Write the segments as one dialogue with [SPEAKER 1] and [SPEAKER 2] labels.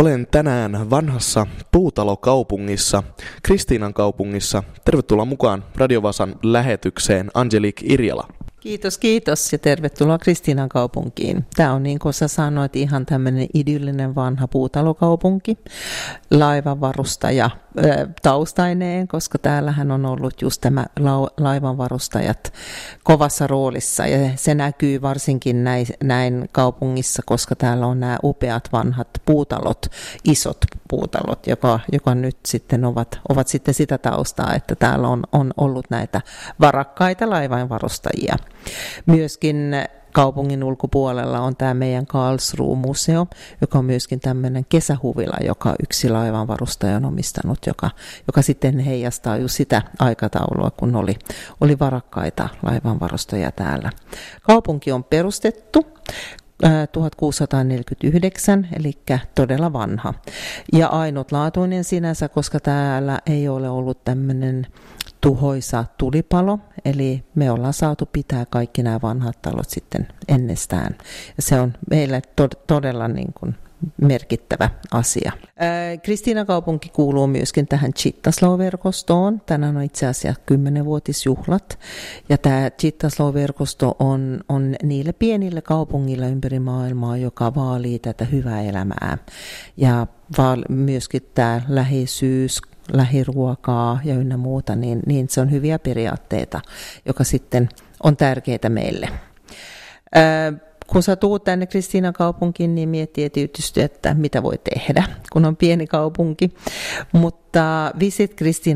[SPEAKER 1] Olen tänään vanhassa puutalokaupungissa, Kristiinan kaupungissa. Tervetuloa mukaan Radio Vasan lähetykseen, Angelique Irjala.
[SPEAKER 2] Kiitos ja tervetuloa Kristiinan kaupunkiin. Tämä on niin kuin sä sanoit ihan tämmöinen idyllinen vanha puutalokaupunki, laivanvarustaja taustaineen, koska täällähän on ollut just tämä laivanvarustajat kovassa roolissa ja se näkyy varsinkin näin kaupungissa, koska täällä on nämä upeat vanhat puutalot, isot puutalot, joka nyt sitten ovat sitten sitä taustaa, että täällä on ollut näitä varakkaita laivanvarustajia. Myöskin kaupungin ulkopuolella on tämä meidän Karlsruhe-museo, joka on myöskin tämmöinen kesähuvila, joka yksi laivanvarustaja on omistanut, joka sitten heijastaa just sitä aikataulua, kun oli varakkaita laivanvarustajia täällä. Kaupunki on perustettu 1649, eli todella vanha. Ja ainutlaatuinen sinänsä, koska täällä ei ole ollut tämmöinen tuhoisa tulipalo, eli me ollaan saatu pitää kaikki nämä vanhat talot sitten ennestään. Ja se on meille todella niin kuin merkittävä asia. Kristiinan kaupunki kuuluu myöskin tähän Chittaslow-verkostoon. Tänään on itse asiassa 10-vuotisjuhlat. Ja tämä Chittaslow-verkosto on niille pienille kaupungille ympäri maailmaa, joka vaalii tätä hyvää elämää. Ja myöskin tämä läheisyys, lähiruokaa ja ynnä muuta, niin se on hyviä periaatteita, joka sitten on tärkeää meille. Kun sä tuut tänne Kristiinan kaupunkiin, niin miettii tietysti, että mitä voi tehdä, kun on pieni kaupunki. Mutta Visit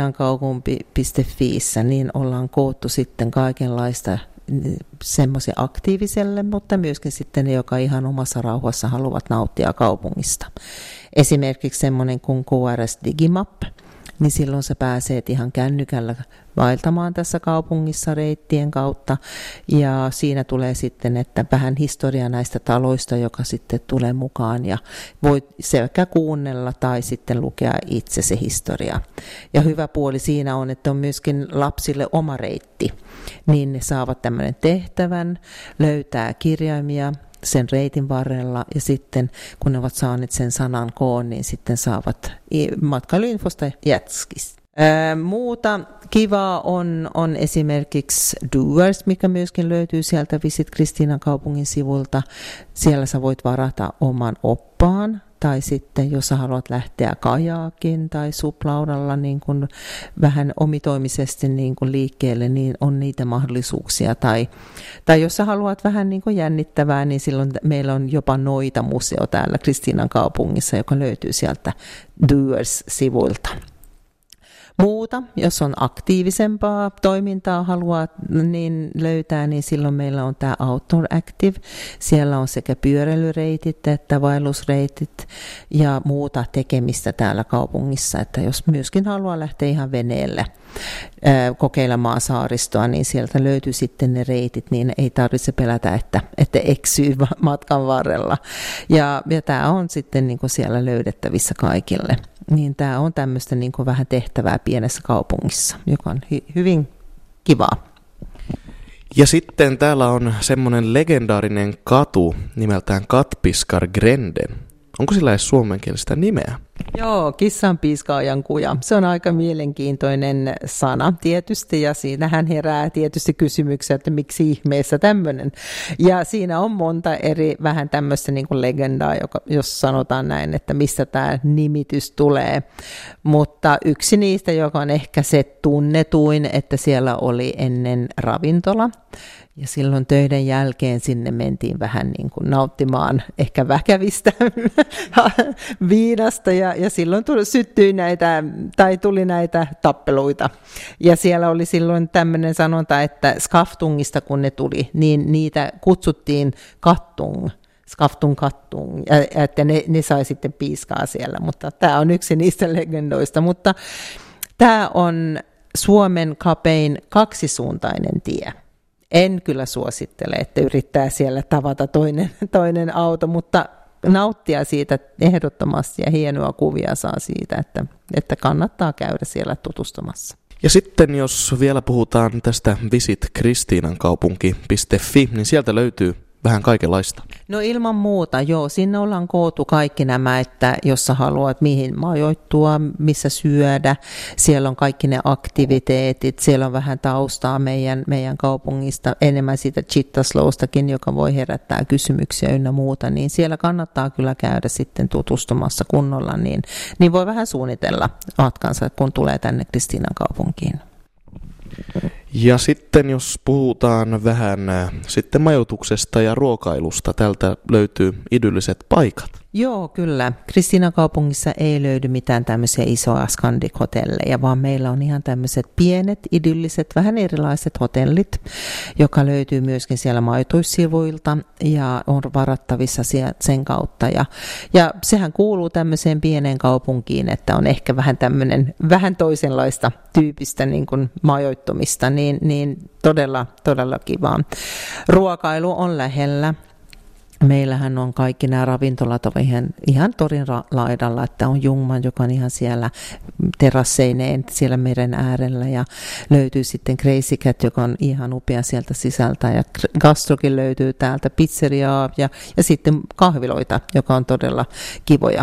[SPEAKER 2] kristiinankaupunki.fiissä niin ollaan koottu sitten kaikenlaista semmoisia aktiiviselle, mutta myöskin sitten ne, jotka ihan omassa rauhassa haluavat nauttia kaupungista. Esimerkiksi semmoinen kuin QRS Digimap, niin silloin sä pääset ihan kännykällä vaeltamaan tässä kaupungissa reittien kautta. Ja siinä tulee sitten, että vähän historia näistä taloista, joka sitten tulee mukaan. Ja voit sekä kuunnella tai sitten lukea itse se historia. Ja hyvä puoli siinä on, että on myöskin lapsille oma reitti. Niin ne saavat tämmöinen tehtävän, löytää kirjaimia sen reitin varrella ja sitten kun ne ovat saaneet sen sanan koon, niin sitten saavat matkailuinfosta jätskistä. Muuta kivaa on esimerkiksi Doers, mikä myöskin löytyy sieltä Visit Kristiinan kaupungin sivulta. Siellä sä voit varata oman oppaan. Tai sitten, jos sä haluat lähteä kajaakin tai suplaudalla niin kuin vähän omitoimisesti niin kuin liikkeelle, niin on niitä mahdollisuuksia. Tai jos sä haluat vähän niin kuin jännittävää, niin silloin meillä on jopa Noita-museo täällä Kristiinan kaupungissa, joka löytyy sieltä Doers-sivuilta. Muuta, jos on aktiivisempaa toimintaa haluaa niin löytää, niin silloin meillä on tämä Outdoor Active. Siellä on sekä pyöräilyreitit että vaellusreitit ja muuta tekemistä täällä kaupungissa. Että jos myöskin haluaa lähteä ihan veneelle kokeilemaan saaristoa, niin sieltä löytyy sitten ne reitit, niin ei tarvitse pelätä, että eksyy matkan varrella. Ja tämä on sitten niin kuin siellä löydettävissä kaikille. Niin tämä on tämmöistä niin kuin vähän tehtävää pienessä kaupungissa, joka on hyvin kivaa.
[SPEAKER 1] Ja sitten täällä on semmoinen legendaarinen katu nimeltään Katpiskar Grende. Onko sillä edes suomenkielistä nimeä?
[SPEAKER 2] Joo, kissanpiiskaajan kuja. Se on aika mielenkiintoinen sana tietysti ja siinähän herää tietysti kysymyksiä, että miksi ihmeessä tämmöinen. Ja siinä on monta eri vähän tämmöistä niin kuin legendaa, jos sanotaan näin, että mistä tämä nimitys tulee. Mutta yksi niistä, joka on ehkä se tunnetuin, että siellä oli ennen ravintola. Ja silloin töiden jälkeen sinne mentiin vähän niin kuin nauttimaan ehkä väkevistä viinasta ja silloin tuli näitä tappeluita. Ja siellä oli silloin tämmöinen sanonta, että skaftungista kun ne tuli, niin niitä kutsuttiin skaftung kattung, että ne sai sitten piiskaa siellä, mutta tämä on yksi niistä legendoista. Mutta tämä on Suomen kapein kaksisuuntainen tie. En kyllä suosittele, että yrittää siellä tavata toinen auto, mutta nauttia siitä ehdottomasti ja hienoa kuvia saa siitä, että kannattaa käydä siellä tutustumassa.
[SPEAKER 1] Ja sitten jos vielä puhutaan tästä visitkristiinankaupunki.fi, niin sieltä löytyy vähän kaikenlaista.
[SPEAKER 2] No ilman muuta, joo. Sinne ollaan koottu kaikki nämä, että jos sä haluat mihin majoittua, missä syödä. Siellä on kaikki ne aktiviteetit, siellä on vähän taustaa meidän kaupungista, enemmän siitä Chittasloustakin, joka voi herättää kysymyksiä ynnä muuta. Niin siellä kannattaa kyllä käydä sitten tutustumassa kunnolla, niin voi vähän suunnitella matkansa, kun tulee tänne Kristiinan kaupunkiin.
[SPEAKER 1] Ja sitten jos puhutaan vähän sitten majoituksesta ja ruokailusta, täältä löytyy idylliset paikat.
[SPEAKER 2] Joo, kyllä. Kristiinan kaupungissa ei löydy mitään tämmöisiä isoja Scandic-hotelleja, vaan meillä on ihan tämmöiset pienet, idylliset, vähän erilaiset hotellit, joka löytyy myöskin siellä majoitussivuilta ja on varattavissa sen kautta. Ja sehän kuuluu tämmöiseen pieneen kaupunkiin, että on ehkä vähän toisenlaista tyypistä niin kuin majoittumista, niin todella kivaa. Ruokailu on lähellä. Meillähän on kaikki nämä ravintolat ihan torin laidalla, että on Jungman, joka on ihan siellä terasseineen siellä meren äärellä ja löytyy sitten Crazy Cat, joka on ihan upea sieltä sisältä ja Gastrokin löytyy täältä, pizzeriaa ja sitten kahviloita, joka on todella kivoja.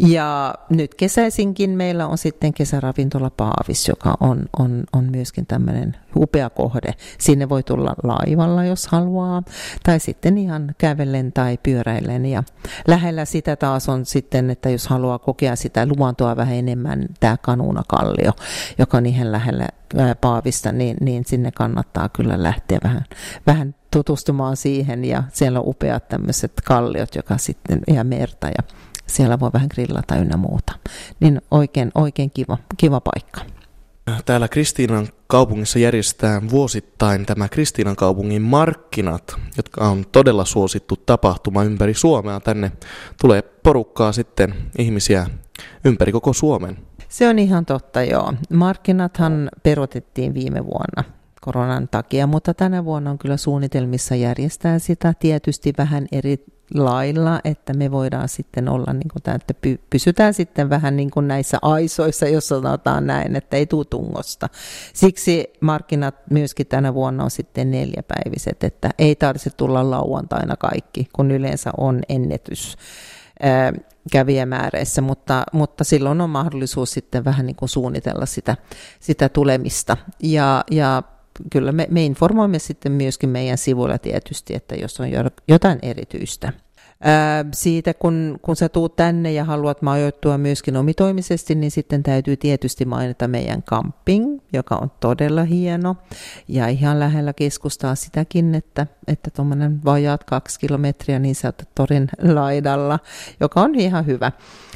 [SPEAKER 2] Ja nyt kesäisinkin meillä on sitten kesäravintola Paavis, joka on myöskin tämmöinen upea kohde. Sinne voi tulla laivalla, jos haluaa, tai sitten ihan kävellen tai pyöräillen. Ja lähellä sitä taas on sitten, että jos haluaa kokea sitä luontoa vähän enemmän, tämä Kanuunakallio, joka on ihan lähellä Paavista, niin sinne kannattaa kyllä lähteä vähän tutustumaan siihen. Ja siellä on upeat tämmöiset kalliot, joka sitten ja merta, ja siellä voi vähän grillata ynnä muuta. Niin oikein kiva paikka.
[SPEAKER 1] Täällä Kristiinan kaupungissa järjestetään vuosittain tämä Kristiinan kaupungin markkinat, jotka on todella suosittu tapahtuma ympäri Suomea. Tänne tulee porukkaa sitten ihmisiä ympäri koko Suomen.
[SPEAKER 2] Se on ihan totta, joo. Markkinathan peruutettiin viime vuonna koronan takia, mutta tänä vuonna on kyllä suunnitelmissa järjestää sitä tietysti vähän eri lailla, että me voidaan sitten olla, niin kuin että pysytään sitten vähän niin kuin näissä aisoissa, jos sanotaan näin, että ei tule tungosta. Siksi markkinat myöskin tänä vuonna on sitten 4-päiviset, että ei tarvitse tulla lauantaina kaikki, kun yleensä on ennätys kävijämääreissä, mutta silloin on mahdollisuus sitten vähän niin kuin suunnitella sitä tulemista. Ja kyllä me informoimme sitten myöskin meidän sivuilla tietysti, että jos on jotain erityistä. Siitä kun sä tuut tänne ja haluat majoittua myöskin omitoimisesti, niin sitten täytyy tietysti mainita meidän camping, joka on todella hieno ja ihan lähellä keskustaa sitäkin, että tuommoinen vajaat 2 kilometriä niin sä oot torin laidalla, joka on ihan hyvä.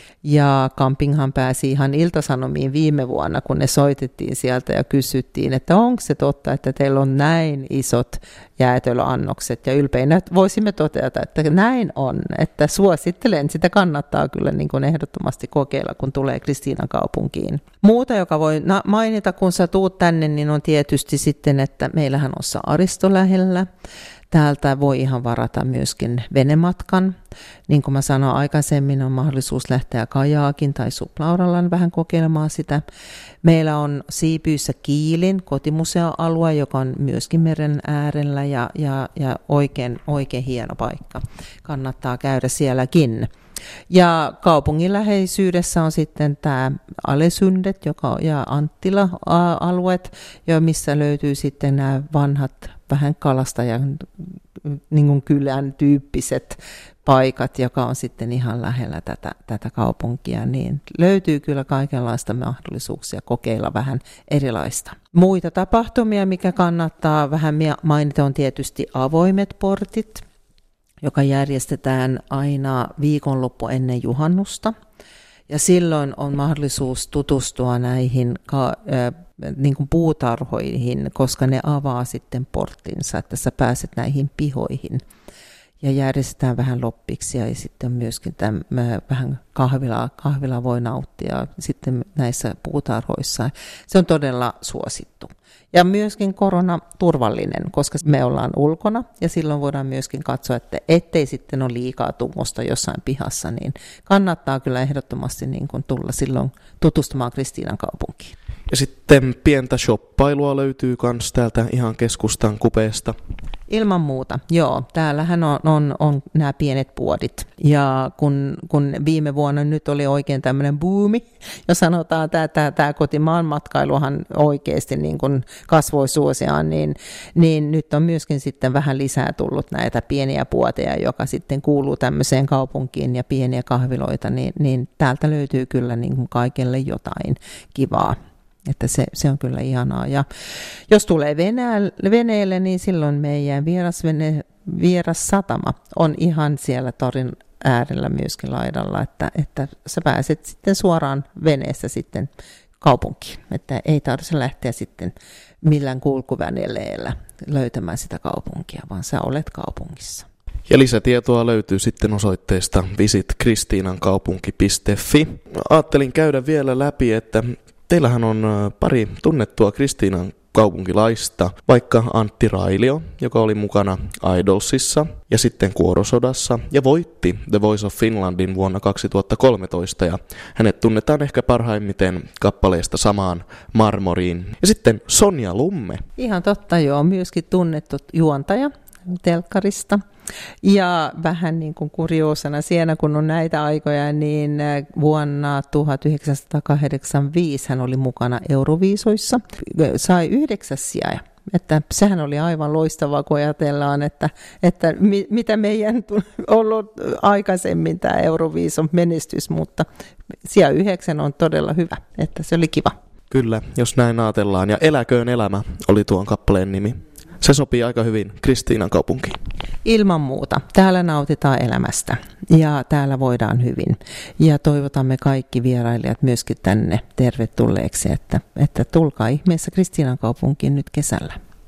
[SPEAKER 2] Ja campinghan pääsi ihan Ilta-Sanomiin viime vuonna, kun ne soitettiin sieltä ja kysyttiin, että onko se totta, että teillä on näin isot jäätelöannokset. Ja ylpeinä voisimme todeta, että näin on, että suosittelen, sitä kannattaa kyllä niin kuin ehdottomasti kokeilla, kun tulee Kristiinan kaupunkiin. Muuta, joka voi mainita, kun sä tuut tänne, niin on tietysti sitten, että meillähän on Saaristo lähellä. Täältä voi ihan varata myöskin venematkan. Niin kuin mä sanoin aikaisemmin, on mahdollisuus lähteä kajaakin tai suplauralla vähän kokeilemaan sitä. Meillä on Siipyyssä Kiilin kotimuseoalue, joka on myöskin meren äärellä ja oikein hieno paikka. Kannattaa käydä sielläkin. Ja kaupungin läheisyydessä on sitten tämä Alesyndet ja Anttila-alueet, missä löytyy sitten nämä vanhat vähän kalastajan niin kuin kylän tyyppiset paikat, joka on sitten ihan lähellä tätä kaupunkia, niin löytyy kyllä kaikenlaista mahdollisuuksia kokeilla vähän erilaista. Muita tapahtumia, mikä kannattaa vähän mainita, on tietysti avoimet portit, joka järjestetään aina viikonloppu ennen juhannusta. Ja silloin on mahdollisuus tutustua näihin niin kuin puutarhoihin, koska ne avaa sitten porttinsa, että sä pääset näihin pihoihin. Ja järjestetään vähän loppiksi ja sitten myöskin vähän kahvilaa voi nauttia sitten näissä puutarhoissa. Se on todella suosittu. Ja myöskin koronaturvallinen, koska me ollaan ulkona ja silloin voidaan myöskin katsoa, että ettei sitten ole liikaa tungosta jossain pihassa, niin kannattaa kyllä ehdottomasti niin kuin tulla silloin tutustumaan Kristiinan kaupunkiin.
[SPEAKER 1] Ja sitten pientä shoppailua löytyy myös täältä ihan keskustan kupeesta.
[SPEAKER 2] Ilman muuta, joo. Täällähän on nämä pienet puodit. Ja kun viime vuonna nyt oli oikein tämmöinen buumi, jos sanotaan, että tämä kotimaan matkailuhan oikeasti niin kuin kasvoi suosiaan, niin nyt on myöskin sitten vähän lisää tullut näitä pieniä puoteja, joka sitten kuuluu tämmöiseen kaupunkiin ja pieniä kahviloita, niin täältä löytyy kyllä niin kuin kaikille jotain kivaa. Että se on kyllä ihanaa. Ja jos tulee veneelle, niin silloin meidän vierassatama on ihan siellä torin äärellä myöskin laidalla, että sä pääset sitten suoraan veneessä sitten kaupunkiin. Että ei tarvitse lähteä sitten millään kulkuvälineellä löytämään sitä kaupunkia, vaan sä olet kaupungissa.
[SPEAKER 1] Ja lisätietoa löytyy sitten osoitteesta visitKristiinankaupunki.fi. Ajattelin käydä vielä läpi, että teillähän on pari tunnettua Kristiinan kaupunkilaista, vaikka Antti Railio, joka oli mukana Idolsissa ja sitten Kuorosodassa ja voitti The Voice of Finlandin vuonna 2013 ja hänet tunnetaan ehkä parhaimmiten kappaleesta Samaan marmoriin. Ja sitten Sonja Lumme.
[SPEAKER 2] Ihan totta, joo, myöskin tunnettu juontaja telkkarista. Ja vähän niin kuin kurioosana siinä, kun on näitä aikoja, niin vuonna 1985 hän oli mukana Euroviisoissa, sai 9. sijaa. Että sehän oli aivan loistavaa, kun ajatellaan, että mitä meidän ollut aikaisemmin tämä Euroviison menestys, mutta sija 9 on todella hyvä, että se oli kiva.
[SPEAKER 1] Kyllä, jos näin ajatellaan. Ja Eläköön elämä oli tuon kappaleen nimi. Se sopii aika hyvin Kristiinan kaupunkiin. Ilman muuta. Täällä nautitaan elämästä ja täällä voidaan hyvin. Ja toivotamme kaikki vierailijat myöskin tänne tervetulleeksi, että tulkaa ihmeessä Kristiinan kaupunkiin nyt kesällä.